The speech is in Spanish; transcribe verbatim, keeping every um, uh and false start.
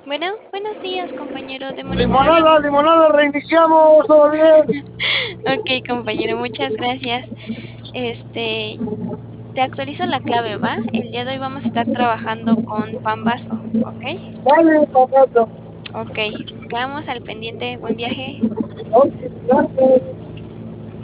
Bueno, buenos días, compañero de monitoreos. Limonada, limonada, reiniciamos, todo bien. Ok, compañero, muchas gracias. Este, te actualizo la clave, ¿va? El día de hoy vamos a estar trabajando con Pambazo, ¿ok? Dale, papá. Ok, quedamos al pendiente. Buen viaje. Ok, gracias.